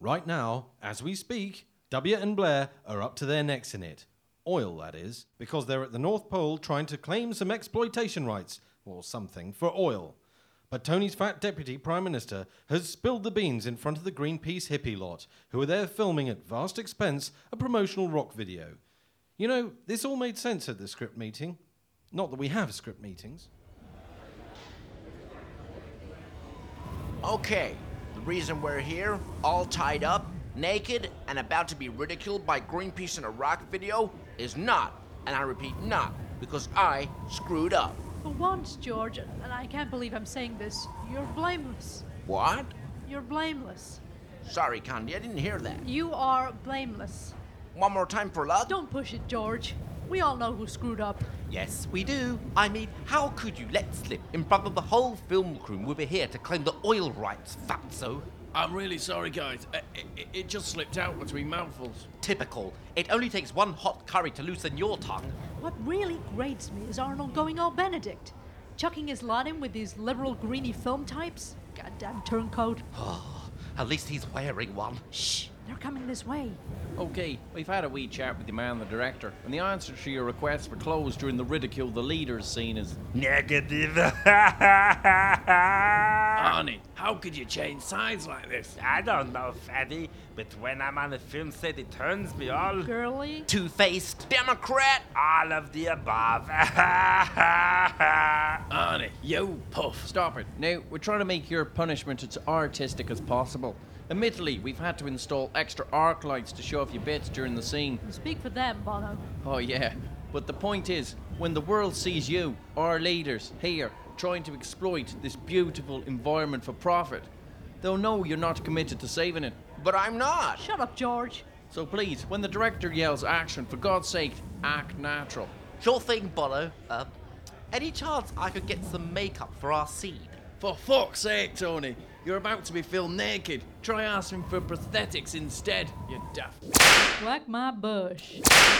Right now, as we speak, W and Blair are up to their necks in it. Oil, that is, because they're at the North Pole trying to claim some exploitation rights, or something, for oil. But Tony's fat deputy prime minister has spilled the beans in front of the Greenpeace hippie lot, who are there filming at vast expense a promotional rock video. You know, this all made sense at the script meeting. Not that we have script meetings. Okay, the reason we're here, all tied up, naked, and about to be ridiculed by Greenpeace in a rock video is not, and I repeat not, because I screwed up. For once, George, and I can't believe I'm saying this, you're blameless. What? You're blameless. Sorry, Candy, I didn't hear that. You are blameless. One more time for luck? Don't push it, George. We all know who screwed up. Yes, we do. I mean, how could you let slip in front of the whole film crew we were here to claim the oil rights, fatso? I'm really sorry, guys. It just slipped out between mouthfuls. Typical. It only takes one hot curry to loosen your tongue. What really grates me is Arnold going all Benedict, chucking his lot in with these liberal greeny film types. Goddamn turncoat. At least he's wearing one. Shh, they're coming this way. Okay, we've had a wee chat with your man, the director, and the answer to your request for clothes during the ridicule the leaders scene is Negative. Arnie, how could you change sides like this? I don't know, fatty, but when I'm on a film set, it turns me all... Girly. Two-faced. Democrat! all of the above. Arnie, you puff. Stop it. Now, we're trying to make your punishment as artistic as possible. Admittedly, we've had to install extra arc lights to show off your bits during the scene. Speak for them, Bono. Oh yeah, but the point is, when the world sees you, our leaders, here, trying to exploit this beautiful environment for profit, they'll know you're not committed to saving it. But I'm not. Shut up, George. So please, when the director yells action, for God's sake, act natural. Sure thing, Bono. Any chance I could get some makeup for our scene? For fuck's sake, Tony, you're about to be filmed naked. Try asking for prosthetics instead, you daft. Whack my bush.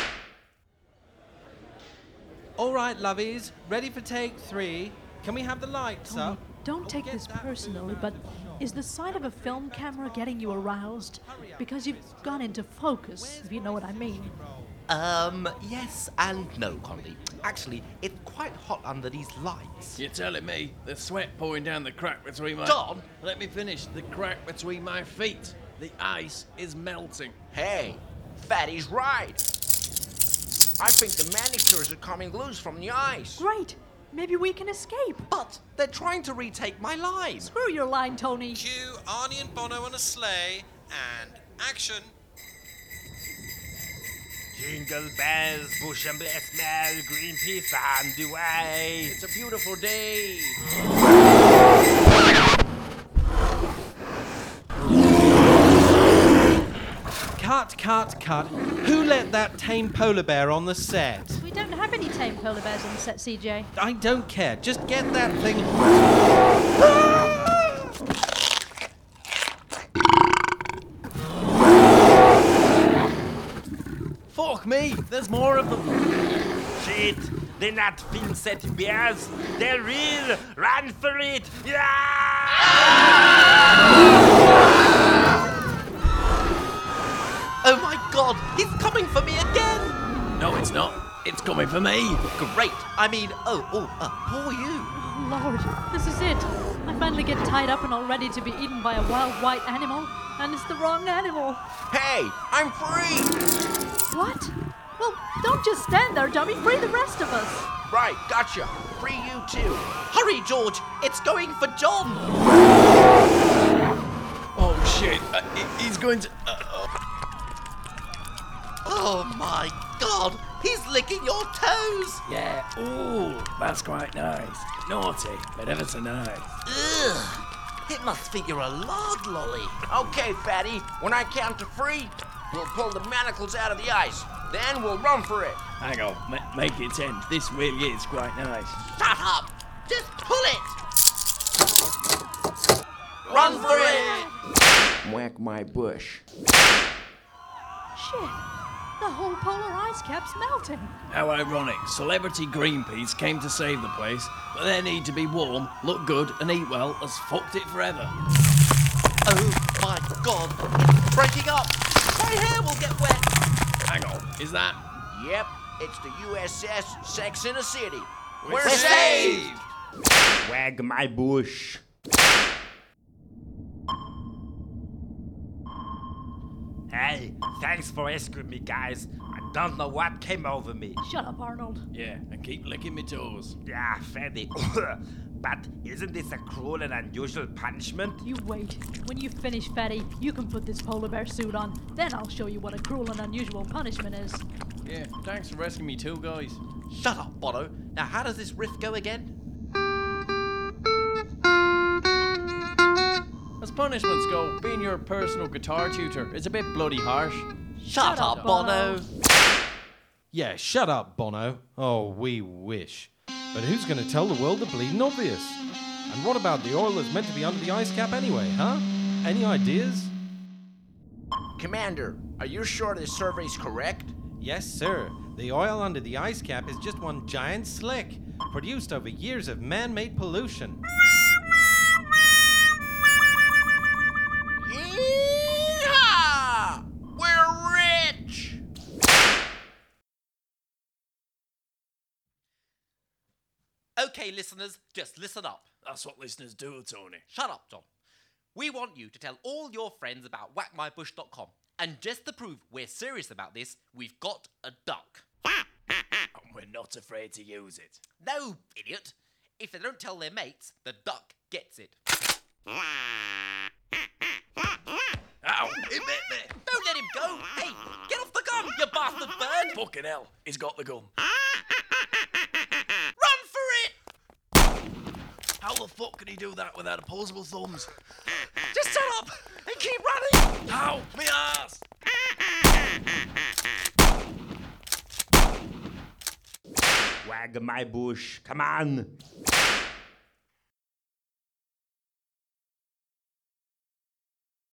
All right, lovies, ready for take 3. Can we have the lights Tony, up? don't take Get this that personally, thing but out. is the sight of a film camera getting you aroused? Because you've gone into focus, if you know what I mean. Yes and no, Conley. Actually, it's quite hot under these lights. You're telling me the sweat pouring down the crack between my... Don! Let me finish. The crack between my feet. The ice is melting. Hey, Fatty's right. I think the manicures are coming loose from the ice. Great! Maybe we can escape. But they're trying to retake my line. Screw your line, Tony. Cue Arnie and Bono on a sleigh, and action. Jingle bells, bush and smell, Greenpeace on the way. It's a beautiful day. Cut. Who let that tame polar bear on the set? We don't have any tame polar bears on the set, CJ. I don't care. Just get that thing. Fuck me, there's more of them. Shit, they're not film set bears. They're real. Run for it. Oh my god, he's coming for me again! No, it's not. It's coming for me. Great. I mean, poor you. Lord, this is it. I finally get tied up and all ready to be eaten by a wild white animal, and it's the wrong animal. Hey, I'm free. What? Well, don't just stand there, dummy. Free the rest of us. Right, gotcha. Free you too. Hurry, George, it's going for John. Oh shit, he's going to... Oh my god, he's licking your toes. Yeah, ooh, that's quite nice. Naughty, but ever so nice. Ugh, it must think you're a lard lolly. Okay, Fatty, when I count to 3, we'll pull the manacles out of the ice. Then we'll run for it. Hang on, make it 10. This really is quite nice. Shut up, just pull it. Run for it! Whack my bush. Shit. The whole polar ice cap's melting. How ironic. Celebrity Greenpeace came to save the place, but their need to be warm, look good, and eat well has fucked it forever. Oh my God, it's breaking up. My hair will get wet. Hang on, is that? Yep, it's the USS Sex in the City. We're saved! Wag my bush. Hey, thanks for rescuing me, guys. I don't know what came over me. Shut up, Arnold. Yeah, and keep licking me toes. Yeah, funny. But isn't this a cruel and unusual punishment? You wait. When you finish, Fatty, you can put this polar bear suit on. Then I'll show you what a cruel and unusual punishment is. Yeah, thanks for rescuing me too, guys. Shut up, Bono. Now, how does this riff go again? As punishments go, being your personal guitar tutor is a bit bloody harsh. Shut up, Bono. Yeah, shut up, Bono. Oh, we wish. But who's going to tell the world the bleeding obvious? And what about the oil that's meant to be under the ice cap anyway, huh? Any ideas? Commander, are you sure this survey's correct? Yes, sir. The oil under the ice cap is just one giant slick, produced over years of man-made pollution. Yeehaw! We're rich! Okay, listeners, just listen up. That's what listeners do, Tony. Shut up, John. We want you to tell all your friends about whackmybush.com. And just to prove we're serious about this, we've got a duck. And we're not afraid to use it. No, idiot. If they don't tell their mates, the duck gets it. Ow! He bit me! Don't let him go! Hey, get off the gun, you bastard bird! Fucking hell, he's got the gun. Run for it! How the fuck can he do that without opposable thumbs? Just shut up and keep running! Ow! Me ass! Wag my bush. Come on.